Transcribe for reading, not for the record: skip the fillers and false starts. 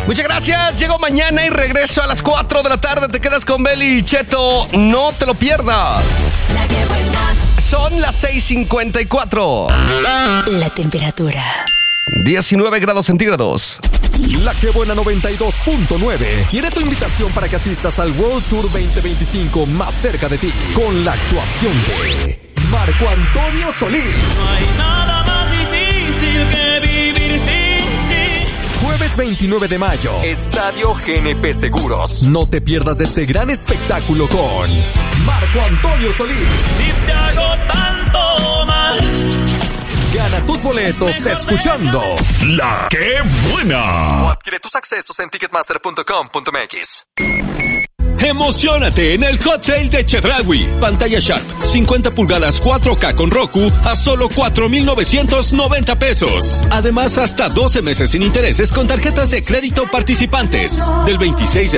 Muchas gracias. Llego mañana y regreso a las 4 de la tarde. Te quedas con Beli y Cheto. No te lo pierdas. La que buena. Son las 6:54. La temperatura. 19 grados centígrados. La que buena 92.9 tiene tu invitación para que asistas al World Tour 2025 más cerca de ti, con la actuación de Marco Antonio Solís. No hay nada más difícil que vivir sin ti. Jueves 29 de mayo, Estadio GNP Seguros. No te pierdas de este gran espectáculo con Marco Antonio Solís. Si te hago tanto mal. Gana tus boletos escuchando La que buena. o adquiere tus accesos en ticketmaster.com.mx. Emociónate en el Hot Sale de Chedraui. Pantalla Sharp 50 pulgadas 4K con Roku a solo 4,990 pesos. Además, hasta 12 meses sin intereses con tarjetas de crédito participantes. Del 26 de